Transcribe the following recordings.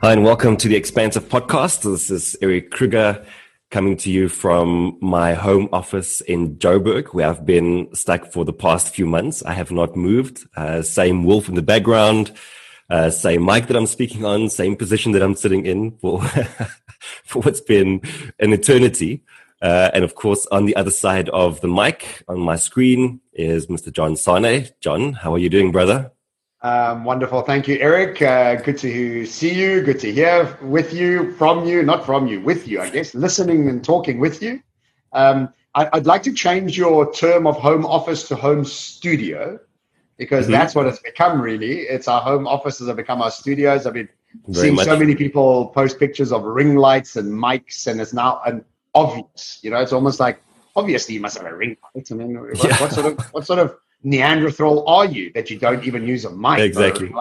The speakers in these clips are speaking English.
Hi, and welcome to the Expansive Podcast. This is Eric Kruger coming to you from my home office in Joburg, where I've been stuck for the past few months. I have not moved. Same wolf in the background, same mic that I'm speaking on, same position that I'm sitting in for, for what's been an eternity. And of course, on the other side of the mic on my screen is Mr. John Sane. John, how are you doing, brother? Wonderful. Thank you, Eric. Good to see you. Good to hear with you, from you, not from you, with you, I guess, listening and talking with you. I'd like to change your term of home office to home studio, because that's what it's become, really. It's our home offices have become our studios. I've been seeing so many people post pictures of ring lights and mics, and it's now an obvious. It's almost like, obviously, you must have a ring light. I mean, what sort of Neanderthal are you that you don't even use a mic? Exactly.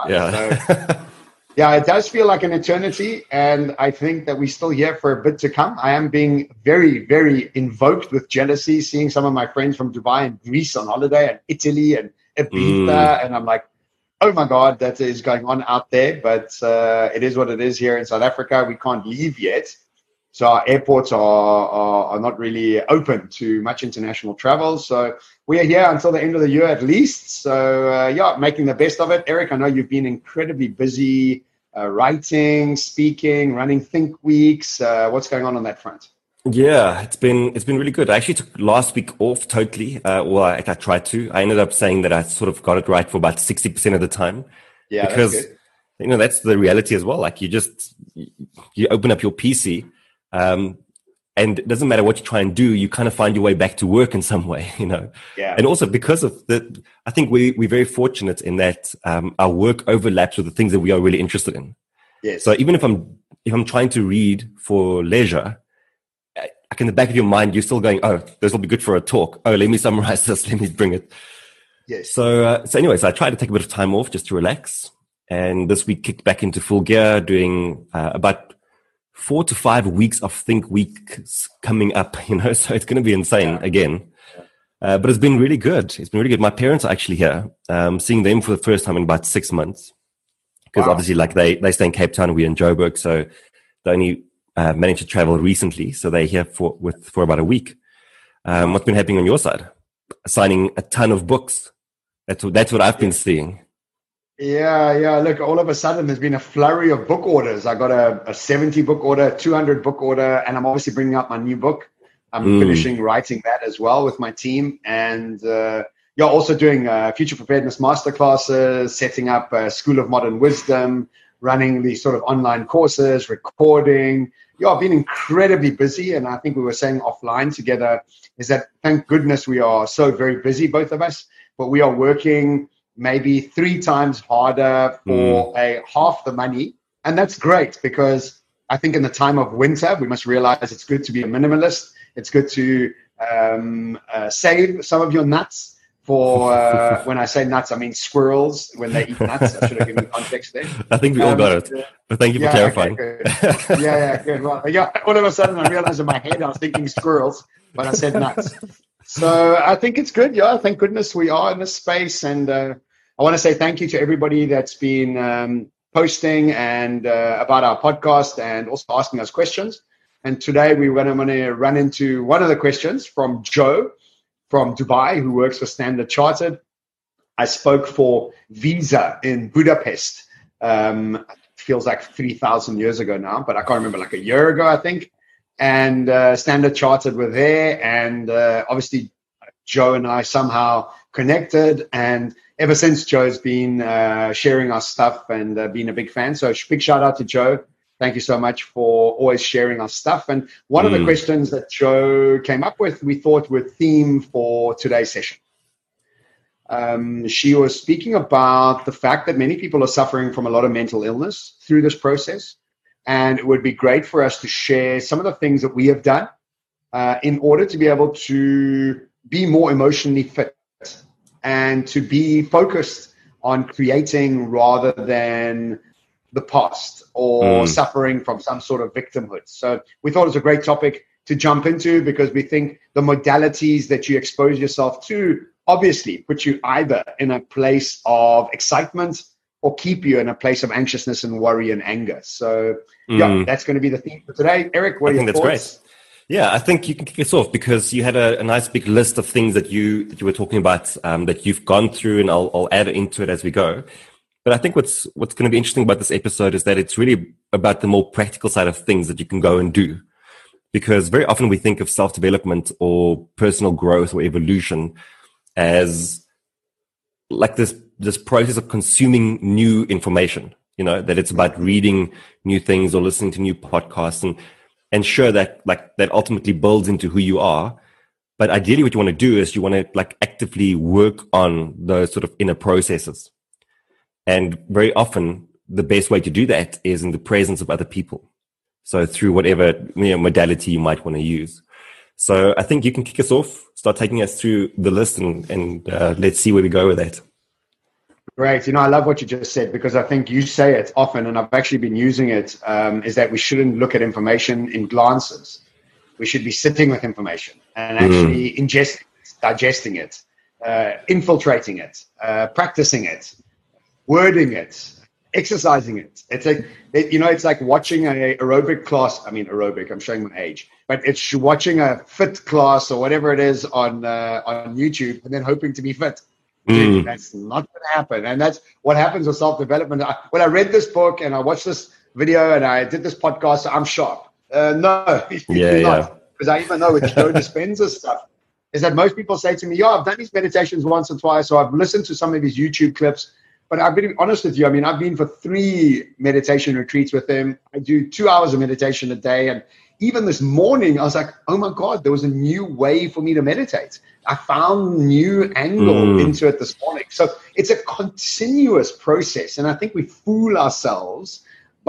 Yeah, it does feel like an eternity, and I think that we're still here for a bit to come. I am being very, very invoked with jealousy, seeing some of my friends from Dubai and Greece on holiday, and Italy and Ibiza, and I'm like, oh my God, that is going on out there. But it is what it is here in South Africa. We can't leave yet. So our airports are not really open to much international travel. So we are here until the end of the year at least. So making the best of it. Eric, I know you've been incredibly busy writing, speaking, running Think Weeks. What's going on that front? Yeah, it's been really good. I actually took last week off totally. I tried to. I ended up saying that I sort of got it right for about 60% of the time. Yeah, because that's good. that's the reality as well. Like you open up your PC. And it doesn't matter what you try and do, you kind of find your way back to work in some way, Yeah. And also because of I think we're very fortunate in that our work overlaps with the things that we are really interested in. Yes. So even if I'm trying to read for leisure, like in the back of your mind, you're still going, oh, this will be good for a talk. Oh, let me summarize this. Let me bring it. Yes. So anyways, I tried to take a bit of time off just to relax. And this week kicked back into full gear, doing about 4 to 5 weeks of Think Weeks coming up, so it's going to be insane again. But it's been really good. It's been really good. My parents are actually here, seeing them for the first time in about 6 months. Because obviously, like they stay in Cape Town, we're in Joburg, so they only managed to travel recently. So they're here for about a week. What's been happening on your side? Signing a ton of books. That's what I've been seeing. Yeah. Look, all of a sudden there's been a flurry of book orders. I got a 70 book order, 200 book order, and I'm obviously bringing out my new book. I'm finishing writing that as well with my team, and also doing future preparedness masterclasses, setting up a School of Modern Wisdom, running these sort of online courses, recording. I've been incredibly busy, and I think we were saying offline together is that thank goodness we are so very busy, both of us, but we are working maybe 3 times harder for half the money. And that's great, because I think in the time of winter, we must realize it's good to be a minimalist. It's good to save some of your nuts for, when I say nuts, I mean squirrels when they eat nuts. I should have given context there. I think we all got it. But thank you for clarifying. Okay, good. Good. Well, all of a sudden I realized in my head I was thinking squirrels, but I said nuts. So I think it's good. Yeah, thank goodness we are in this space. And I want to say thank you to everybody that's been posting and about our podcast and also asking us questions. And today we're going to run into one of the questions from Joe from Dubai, who works for Standard Chartered. I spoke for Visa in Budapest. Feels like 3,000 years ago now, but I can't remember, like a year ago, I think. And Standard Chartered were there, and obviously Joe and I somehow connected, and ever since Joe's been sharing our stuff and being a big fan. So big shout out to Joe. Thank you so much for always sharing our stuff. And one of the questions that Joe came up with, we thought were theme for today's session. She was speaking about the fact that many people are suffering from a lot of mental illness through this process. And it would be great for us to share some of the things that we have done in order to be able to be more emotionally fit and to be focused on creating rather than the past or suffering from some sort of victimhood. So we thought it was a great topic to jump into, because we think the modalities that you expose yourself to obviously put you either in a place of excitement or keep you in a place of anxiousness and worry and anger. So yeah, that's going to be the theme for today. Eric, what are your thoughts? Great. Yeah, I think you can kick us off because you had a nice big list of things that you were talking about that you've gone through, and I'll add into it as we go. But I think what's going to be interesting about this episode is that it's really about the more practical side of things that you can go and do. Because very often we think of self-development or personal growth or evolution as like this process of consuming new information, that it's about reading new things or listening to new podcasts and sure that ultimately builds into who you are. But ideally what you want to do is you want to actively work on those sort of inner processes. And very often the best way to do that is in the presence of other people. So through whatever modality you might want to use. So I think you can kick us off, start taking us through the list and let's see where we go with that. Great. I love what you just said because I think you say it often, and I've actually been using it, is that we shouldn't look at information in glances. We should be sitting with information and actually ingesting it, digesting it, infiltrating it, practicing it, wording it, exercising it. It's like, it's like watching an aerobic class. I mean, aerobic, I'm showing my age, but it's watching a fit class or whatever it is on YouTube and then hoping to be fit. That's not going to happen. And that's what happens with self-development. When I read this book and I watched this video and I did this podcast, I'm sharp. No, you're not. Because I even know with Joe Dispenza's stuff is that most people say to me, I've done these meditations once or twice, or I've listened to some of his YouTube clips. But I've been honest with you. I mean, I've been for 3 meditation retreats with him. I do 2 hours of meditation a day. And even this morning, I was like, oh my God, there was a new way for me to meditate. I found new angle into it this morning. So it's a continuous process. And I think we fool ourselves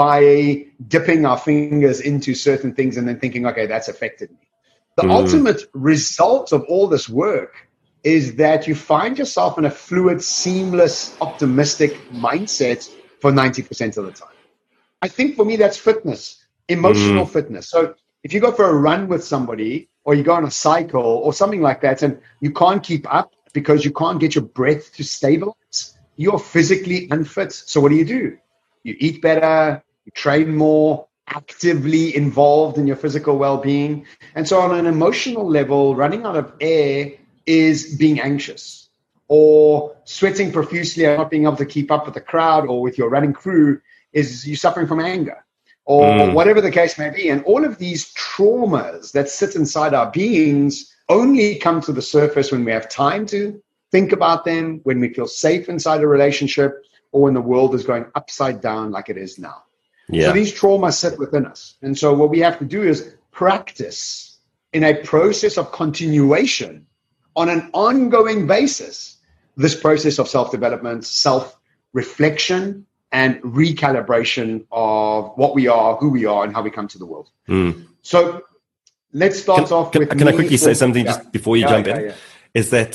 by dipping our fingers into certain things and then thinking, okay, that's affected me. The ultimate result of all this work is that you find yourself in a fluid, seamless, optimistic mindset for 90% of the time. I think for me, that's fitness, emotional fitness. So if you go for a run with somebody or you go on a cycle or something like that and you can't keep up because you can't get your breath to stabilize, you're physically unfit. So what do? You eat better, you train more, actively involved in your physical well-being. And so on an emotional level, running out of air is being anxious, or sweating profusely and not being able to keep up with the crowd or with your running crew is you suffering from anger, or whatever the case may be. And all of these traumas that sit inside our beings only come to the surface when we have time to think about them, when we feel safe inside a relationship, or when the world is going upside down like it is now. Yeah. So these traumas sit within us. And so what we have to do is practice in a process of continuation on an ongoing basis, this process of self-development, self-reflection, and recalibration of what we are, who we are, and how we come to the world. So let's start off with... Can I quickly say something just before you jump in? Is that,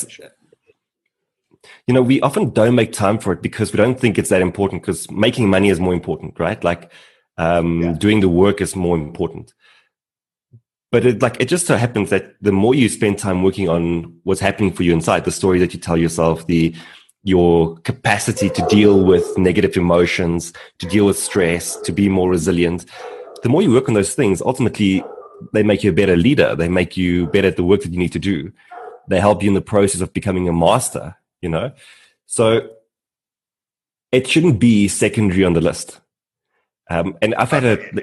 we often don't make time for it because we don't think it's that important, because making money is more important, right? Doing the work is more important. But it just so happens that the more you spend time working on what's happening for you inside, the story that you tell yourself, your capacity to deal with negative emotions, to deal with stress, to be more resilient, the more you work on those things, ultimately they make you a better leader. They make you better at the work that you need to do. They help you in the process of becoming a master, So it shouldn't be secondary on the list. And I've had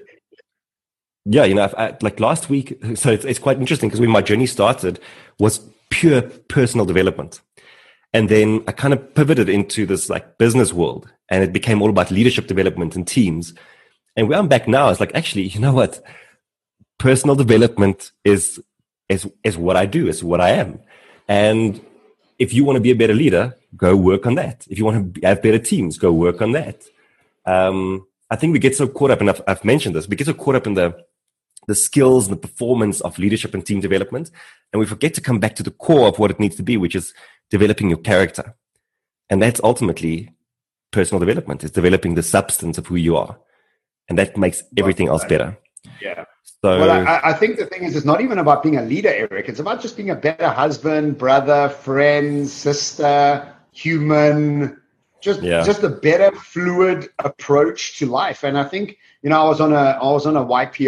last week, so it's quite interesting because when my journey started was pure personal development. And then I kind of pivoted into this business world, and it became all about leadership development and teams. And where I'm back now is actually, you know what? Personal development is what I do, is what I am. And if you want to be a better leader, go work on that. If you want to have better teams, go work on that. I think we get so caught up, and I've mentioned this, we get so caught up in the skills and the performance of leadership and team development, and we forget to come back to the core of what it needs to be, which is developing your character. And that's ultimately personal development. It's developing the substance of who you are. And that makes everything else better. Yeah. So, I think the thing is, it's not even about being a leader, Eric. It's about just being a better husband, brother, friend, sister, human, just a better fluid approach to life. And I think, I was on a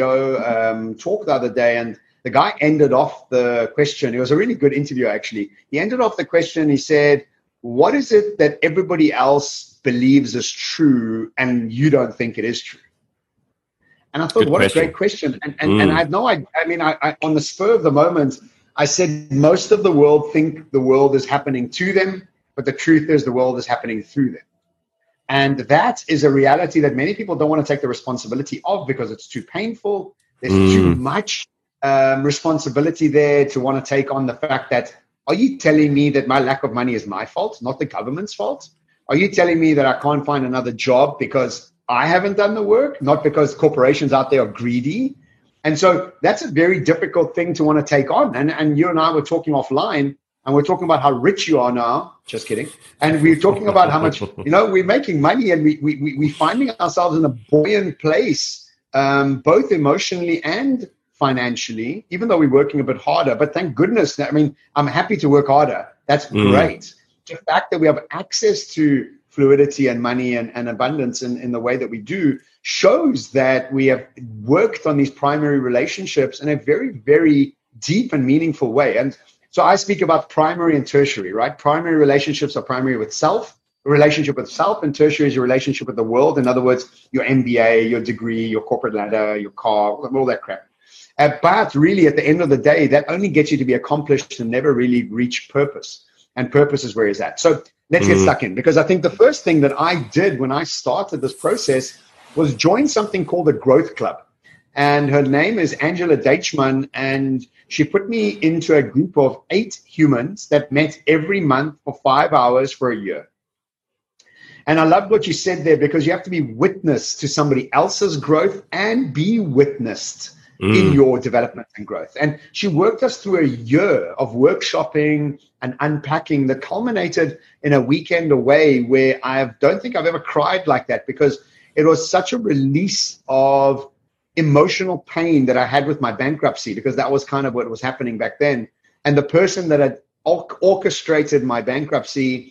YPO talk the other day, and the guy ended off the question. It was a really good interview, actually. He ended off the question. He said, what is it that everybody else believes is true and you don't think it is true? And I thought, good what question. A great question. And I had no idea. I mean, I on the spur of the moment, I said, most of the world think the world is happening to them, but the truth is the world is happening through them. And that is a reality that many people don't want to take the responsibility of because it's too painful. There's too much responsibility there to want to take on the fact that, are you telling me that my lack of money is my fault, not the government's fault? Are you telling me that I can't find another job because I haven't done the work, not because corporations out there are greedy? And so that's a very difficult thing to want to take on. And you and I were talking offline, and we're talking about how rich you are now. Just kidding. And we're talking about how much, we're making money, and we're finding ourselves in a buoyant place, both emotionally and financially, even though we're working a bit harder. But thank goodness, I mean, I'm happy to work harder. That's great. The fact that we have access to fluidity and money and abundance in the way that we do shows that we have worked on these primary relationships in a very, very deep and meaningful way. And so I speak about primary and tertiary, right? Primary relationships are primary with self, a relationship with self, and tertiary is your relationship with the world. In other words, your MBA, your degree, your corporate ladder, your car, all that crap. But really, at the end of the day, that only gets you to be accomplished and never really reach purpose. And purpose is where he's at. So let's get stuck in, because I think the first thing that I did when I started this process was join something called the Growth Club. And her name is Angela Deichmann, and she put me into a group of 8 humans that met every month for 5 hours for a year. And I loved what you said there, because you have to be witness to somebody else's growth and be witnessed in your development and growth. And she worked us through a year of workshopping and unpacking that culminated in a weekend away where I don't think I've ever cried like that, because it was such a release of emotional pain that I had with my bankruptcy, because that was kind of what was happening back then. And the person that had orchestrated my bankruptcy,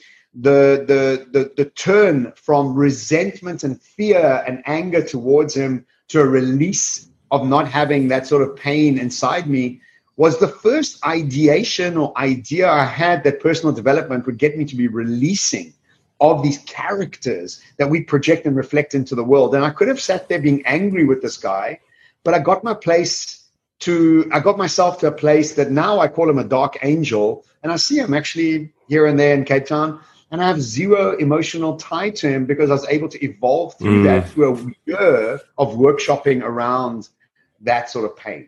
the turn from resentment and fear and anger towards him to a release of not having that sort of pain inside me, was the first ideation or idea I had that personal development would get me to be releasing of these characters that we project and reflect into the world. And I could have sat there being angry with this guy, but I got myself to a place that now I call him a dark angel, and I see him actually here and there in Cape Town, and I have zero emotional tie to him because I was able to evolve through that through a year of workshopping around that sort of pain.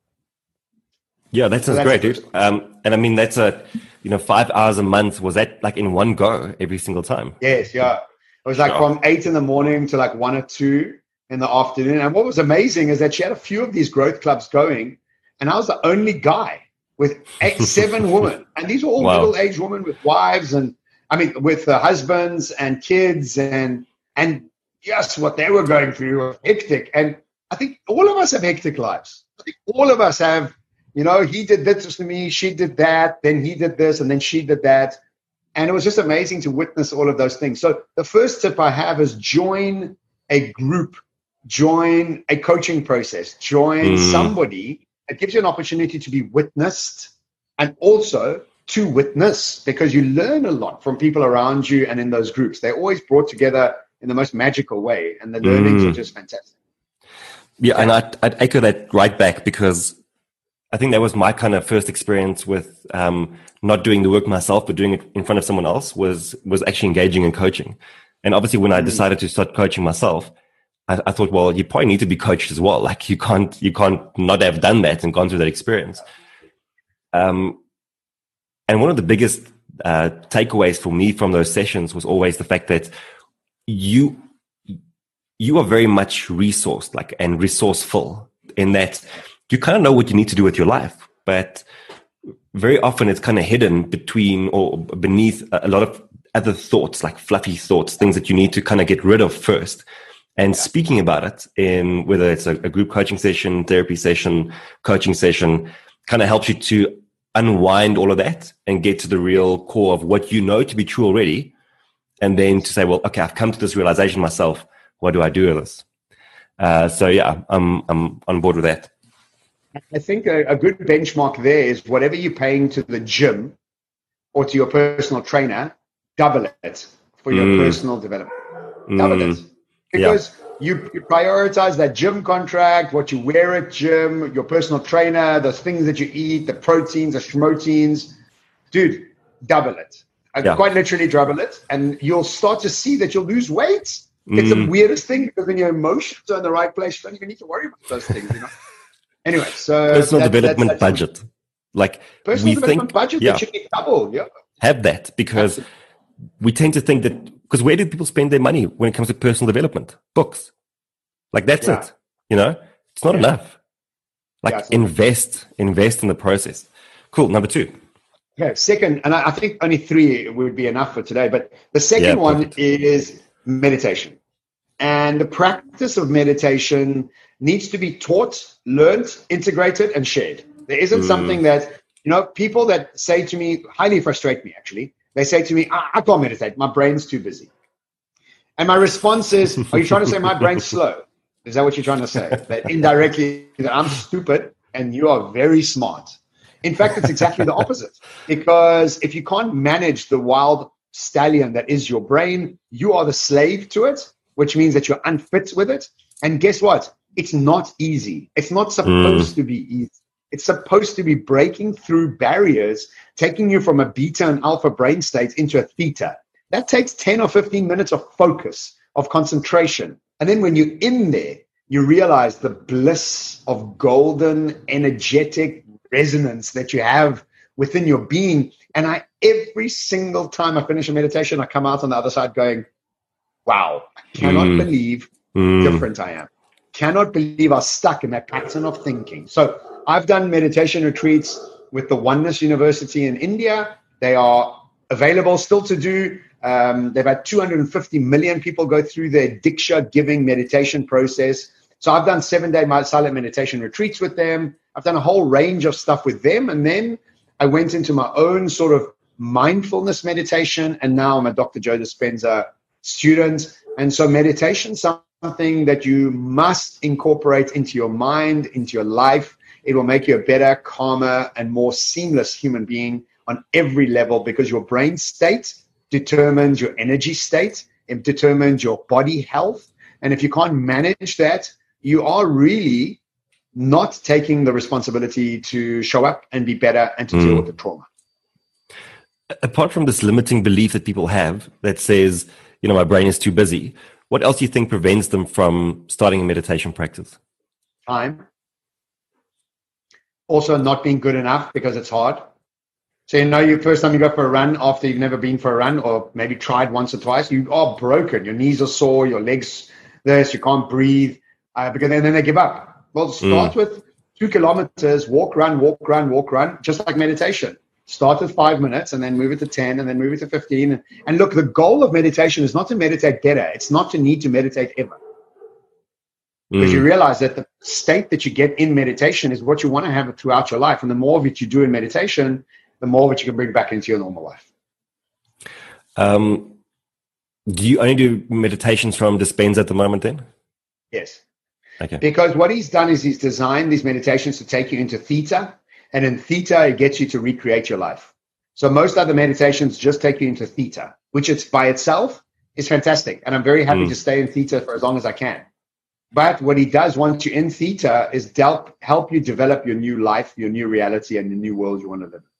Yeah, that sounds great, dude. And I mean, that's 5 hours a month. Was that like in one go every single time? Yes, yeah. It was like from 8 in the morning to like 1 or 2 in the afternoon. And what was amazing is that she had a few of these growth clubs going, and I was the only guy with 7 women. And these were all middle-aged women with wives and, with husbands and kids, and yes, what they were going through was hectic. And I think all of us have hectic lives. I think all of us have, he did this to me, she did that, then he did this, and then she did that. And it was just amazing to witness all of those things. So the first tip I have is join a group, join a coaching process, join somebody that gives you an opportunity to be witnessed and also to witness, because you learn a lot from people around you and in those groups. They're always brought together in the most magical way, and the learnings are just fantastic. Yeah, and I'd echo that right back, because I think that was my kind of first experience with not doing the work myself, but doing it in front of someone else, was actually engaging in coaching. And obviously when I decided to start coaching myself, I thought, well, you probably need to be coached as well. Like you can't not have done that and gone through that experience. And one of the biggest takeaways for me from those sessions was always the fact that you are very much resourced, and resourceful, in that you kind of know what you need to do with your life, but very often it's kind of hidden between or beneath a lot of other thoughts, like fluffy thoughts, things that you need to kind of get rid of first. And speaking about it in whether it's a group coaching session, therapy session, coaching session, kind of helps you to unwind all of that and get to the real core of what you know to be true already. and then to say, well, okay, I've come to this realization myself. What do I do with this? So yeah, I'm on board with that. I think a good benchmark there is whatever you're paying to the gym or to your personal trainer, double it for your personal development. Double it. Because you prioritize that gym contract, what you wear at gym, your personal trainer, the things that you eat, the proteins, the schmoteins. Dude, double it. Quite literally double it. And you'll start to see that you'll lose weight. It's the weirdest thing, because when your emotions are in the right place, you don't even need to worry about those things, Anyway, so personal development budget. Like personal development budget that should be double. Yeah. Have that, because we tend to think that, because where do people spend their money when it comes to personal development? Books. Like that's it. It's not enough. Like invest in the process. Cool. Number 2. Okay. Second, and I think only 3 would be enough for today, but the second one is meditation. And the practice of meditation needs to be taught, learned, integrated, and shared. There isn't something that, people that say to me, highly frustrate me actually. They say to me, I can't meditate. My brain's too busy. And my response is, are you trying to say my brain's slow? Is that what you're trying to say? That indirectly, that I'm stupid and you are very smart. In fact, it's exactly the opposite. Because if you can't manage the wild stallion that is your brain, you are the slave to it, which means that you're unfit with it. And guess what? It's not easy. It's not supposed to be easy. It's supposed to be breaking through barriers, taking you from a beta and alpha brain state into a theta. That takes 10 or 15 minutes of focus, of concentration. And then when you're in there, you realize the bliss of golden, energetic resonance that you have within your being. And every single time I finish a meditation, I come out on the other side going, wow, I cannot believe how different I am. Cannot believe I'm stuck in that pattern of thinking. So I've done meditation retreats with the Oneness University in India. They are available still to do. They've had 250 million people go through their Diksha giving meditation process. So I've done 7-day silent meditation retreats with them. I've done a whole range of stuff with them. And then I went into my own sort of mindfulness meditation. And now I'm a Dr. Joe Dispenza student. And so meditation is something that you must incorporate into your mind, into your life. It will make you a better, calmer, and more seamless human being on every level, because your brain state determines your energy state. It determines your body health. And if you can't manage that, you are really not taking the responsibility to show up and be better and to deal with the trauma. Apart from this limiting belief that people have that says, my brain is too busy, what else do you think prevents them from starting a meditation practice? Time. Also not being good enough because it's hard. So your first time you go for a run after you've never been for a run, or maybe tried once or twice, you are broken. Your knees are sore, your legs you can't breathe, because then they give up. Well, start with 2 kilometers, walk, run, just like meditation. Start with 5 minutes and then move it to 10 and then move it to 15. And look, the goal of meditation is not to meditate better. It's not to need to meditate ever. Because you realize that the state that you get in meditation is what you want to have throughout your life. And the more of it you do in meditation, the more of it you can bring back into your normal life. Do you only do meditations from Dispenza at the moment then? Yes. Okay. Because what he's done is he's designed these meditations to take you into theta. And in theta, it gets you to recreate your life. So most other meditations just take you into theta, which it's by itself is fantastic. And I'm very happy to stay in theta for as long as I can. But what he does once you're in theta is help you develop your new life, your new reality, and the new world you want to live.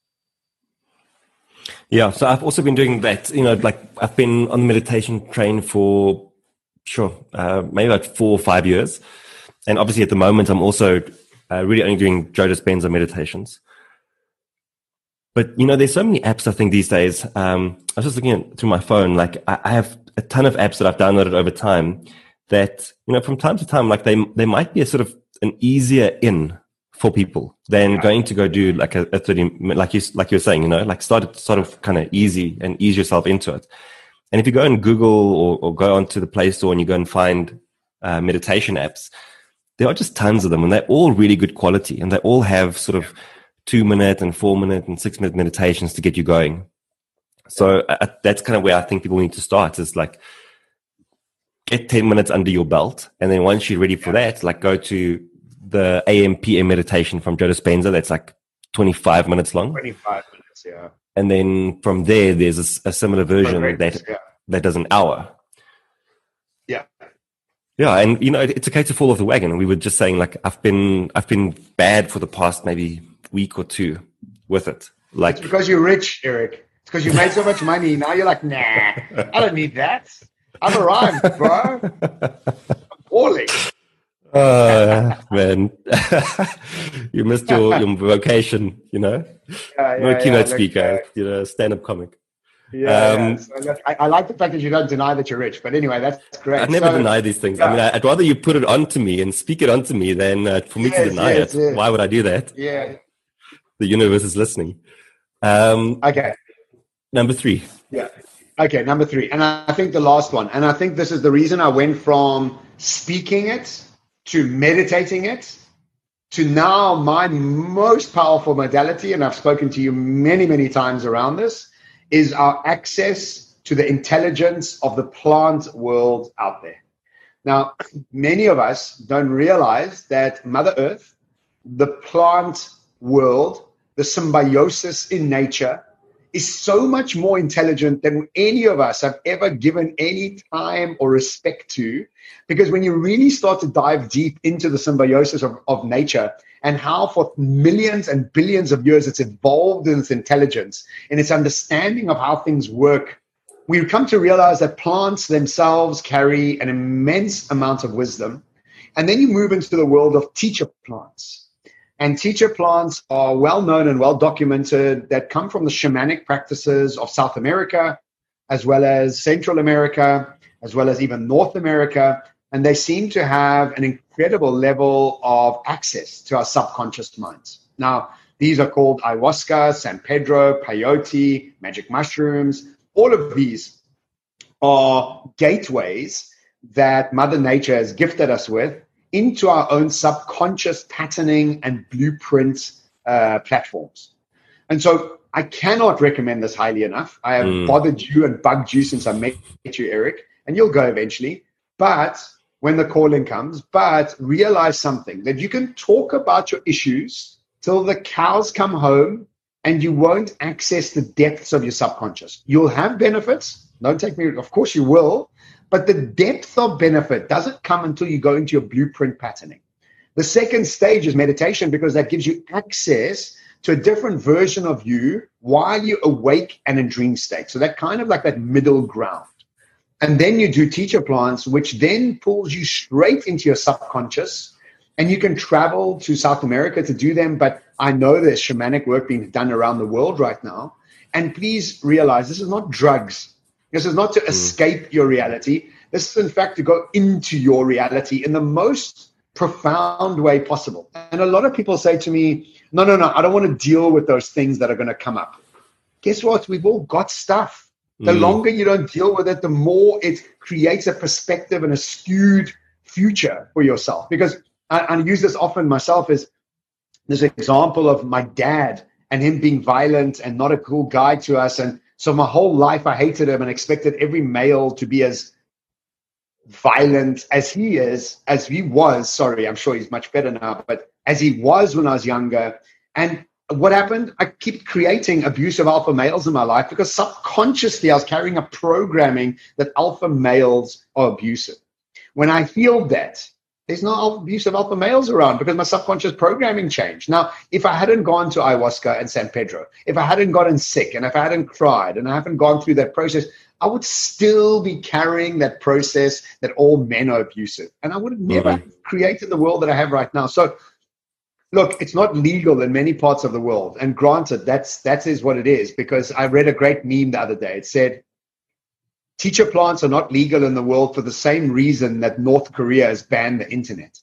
Yeah, so I've also been doing that. I've been on the meditation train for, maybe about 4 or 5 years. And obviously at the moment, I'm also really only doing Joe Dispenza meditations. But, there's so many apps, I think, these days. I was just looking through my phone. I have a ton of apps that I've downloaded over time that, from time to time, they might be a sort of an easier in for people than going to go do a 30, like you're saying, start it sort of kind of easy and ease yourself into it. And if you go and Google or go onto the Play Store and you go and find meditation apps, there are just tons of them, and they're all really good quality, and they all have sort of 2-minute and 4-minute and 6-minute meditations to get you going. So that's kind of where I think people need to start, is like get 10 minutes under your belt. And then once you're ready for that, like go to the AM PM meditation from Joe Dispenza. That's like 25 minutes long. 25 minutes, yeah. And then from there, there's a similar version that does an hour. Yeah. Yeah. And, you know, it's okay to fall off the wagon. We were just saying, like, I've been bad for the past maybe week or two with it. Like, it's because you're rich, Eric. It's because you made so much money. Now you're like, nah, I don't need that. I've arrived, bro. I'm poorly. Man, you missed your vocation, you know. You're a keynote speaker, you're a stand-up comic. So look, I like the fact that you don't deny that you're rich, but anyway, that's great. I never deny these things. I mean, I'd rather you put it onto me and speak it onto me than for me to deny it. Yes. Why would I do that? Yeah. The universe is listening. Okay. Number 3. Yeah. Okay, number 3. And I think the last one, and I think this is the reason I went from speaking it to meditating it to now my most powerful modality, and I've spoken to you many, many times around this, is our access to the intelligence of the plant world out there. Now, many of us don't realize that Mother Earth, the plant world, the symbiosis in nature, is so much more intelligent than any of us have ever given any time or respect to. Because when you really start to dive deep into the symbiosis of nature and how for millions and billions of years it's evolved in its intelligence and its understanding of how things work, we come to realize that plants themselves carry an immense amount of wisdom. And then you move into the world of teacher plants. And teacher plants are well known and well documented that come from the shamanic practices of South America, as well as Central America, as well as even North America. And they seem to have an incredible level of access to our subconscious minds. Now, these are called ayahuasca, San Pedro, peyote, magic mushrooms. All of these are gateways that Mother Nature has gifted us with into our own subconscious patterning and blueprint platforms. And so I cannot recommend this highly enough. I have bothered you and bugged you since I met you, Eric, and you'll go eventually. But when the calling comes, but realize something, that you can talk about your issues till the cows come home and you won't access the depths of your subconscious. You'll have benefits. Don't take me, of course you will. But the depth of benefit doesn't come until you go into your blueprint patterning. The second stage is meditation, because that gives you access to a different version of you while you're awake and in dream state. So that kind of like that middle ground. And then you do teacher plants, which then pulls you straight into your subconscious. And you can travel to South America to do them. But I know there's shamanic work being done around the world right now. And please realize this is not drugs. This is not to escape your reality. This is, in fact, to go into your reality in the most profound way possible. And a lot of people say to me, no, I don't want to deal with those things that are going to come up. Guess what? We've all got stuff. The longer you don't deal with it, the more it creates a perspective and a skewed future for yourself. Because I use this often myself as this example of my dad and him being violent and not a cool guy to us. And so my whole life, I hated him and expected every male to be as violent as he is, as he was. Sorry, I'm sure he's much better now, but as he was when I was younger. And what happened? I keep creating abusive alpha males in my life because subconsciously I was carrying a programming that alpha males are abusive. When I healed that, there's no abusive alpha males around because my subconscious programming changed. Now, if I hadn't gone to ayahuasca and San Pedro, if I hadn't gotten sick and if I hadn't cried and I haven't gone through that process, I would still be carrying that process that all men are abusive. And I would have never created the world that I have right now. So, look, it's not legal in many parts of the world. And granted, that is what it is, because I read a great meme the other day. It said, teacher plants are not legal in the world for the same reason that North Korea has banned the internet.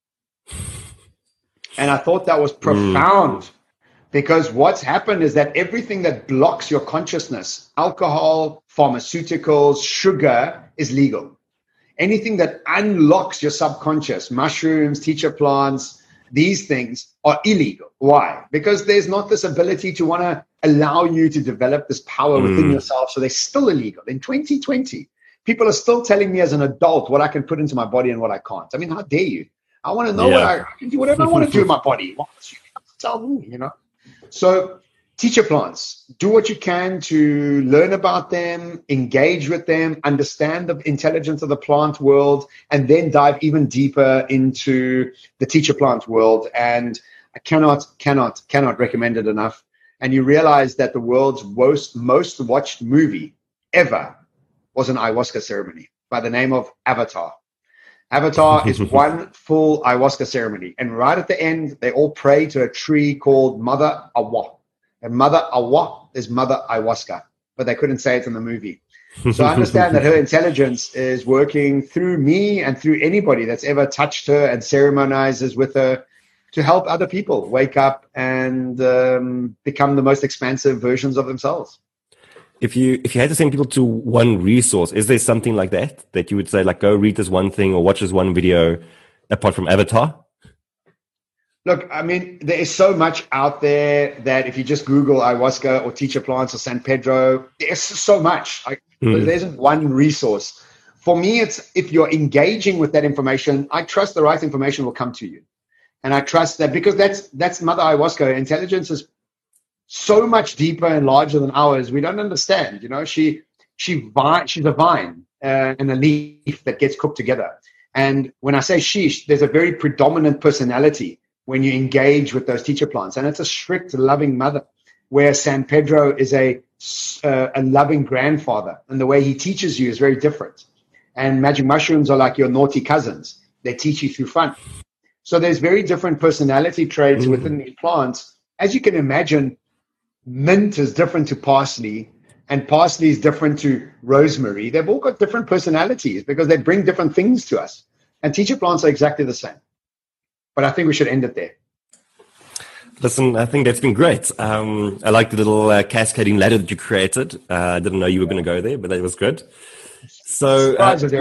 And I thought that was profound, because what's happened is that everything that blocks your consciousness, alcohol, pharmaceuticals, sugar, is legal. Anything that unlocks your subconscious, mushrooms, teacher plants, these things are illegal. Why? Because there's not this ability to want to allow you to develop this power within yourself. So they're still illegal. In 2020, people are still telling me as an adult what I can put into my body and what I can't. I mean, how dare you? I want to know what I can do, whatever I want to do in my body. Tell me, you know. So teacher plants, do what you can to learn about them, engage with them, understand the intelligence of the plant world, and then dive even deeper into the teacher plant world. And I cannot recommend it enough. And you realize that the world's most watched movie ever was an ayahuasca ceremony by the name of Avatar. Avatar is one full ayahuasca ceremony. And right at the end, they all pray to a tree called Mother Awa. And Mother Awa is Mother Ayahuasca, but they couldn't say it in the movie. So I understand that her intelligence is working through me and through anybody that's ever touched her and ceremonizes with her to help other people wake up and become the most expansive versions of themselves. If you had to send people to one resource, is there something like that you would say, like, go read this one thing or watch this one video apart from Avatar? Look, I mean, there is so much out there that if you just Google ayahuasca or teacher plants or San Pedro, there's so much. There isn't one resource. For me, it's if you're engaging with that information, I trust the right information will come to you. And I trust that because that's Mother Ayahuasca. Intelligence is so much deeper and larger than ours. We don't understand. You know, she's a vine and a leaf that gets cooked together. And when I say there's a very predominant personality when you engage with those teacher plants. And it's a strict, loving mother, where San Pedro is a loving grandfather. And the way he teaches you is very different. And magic mushrooms are like your naughty cousins. They teach you through fun. So there's very different personality traits within these plants. As you can imagine, mint is different to parsley, and parsley is different to rosemary. They've all got different personalities because they bring different things to us. And teacher plants are exactly the same. But I think we should end it there. Listen, I think that's been great. I like the little cascading ladder that you created. I didn't know you were going to go there, but that was good. So,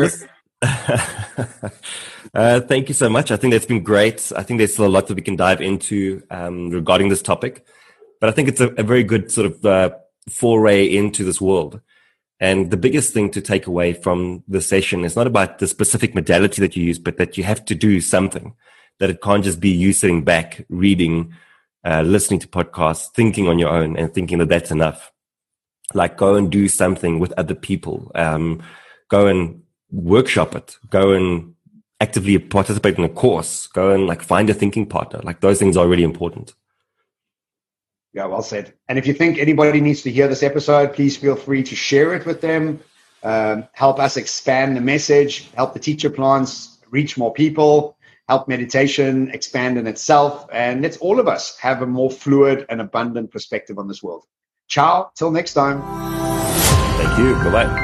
thank you so much. I think that's been great. I think there's still a lot that we can dive into regarding this topic. But I think it's a very good sort of foray into this world. And the biggest thing to take away from the session is not about the specific modality that you use, but that you have to do something. That it can't just be you sitting back, reading, listening to podcasts, thinking on your own and thinking that that's enough. Like, go and do something with other people. Go and workshop it. Go and actively participate in a course. Go and like find a thinking partner. Like, those things are really important. Yeah, well said. And if you think anybody needs to hear this episode, please feel free to share it with them. Help us expand the message, help the teacher plants reach more people, help meditation expand in itself, and let's all of us have a more fluid and abundant perspective on this world. Ciao, till next time. Thank you. Bye-bye.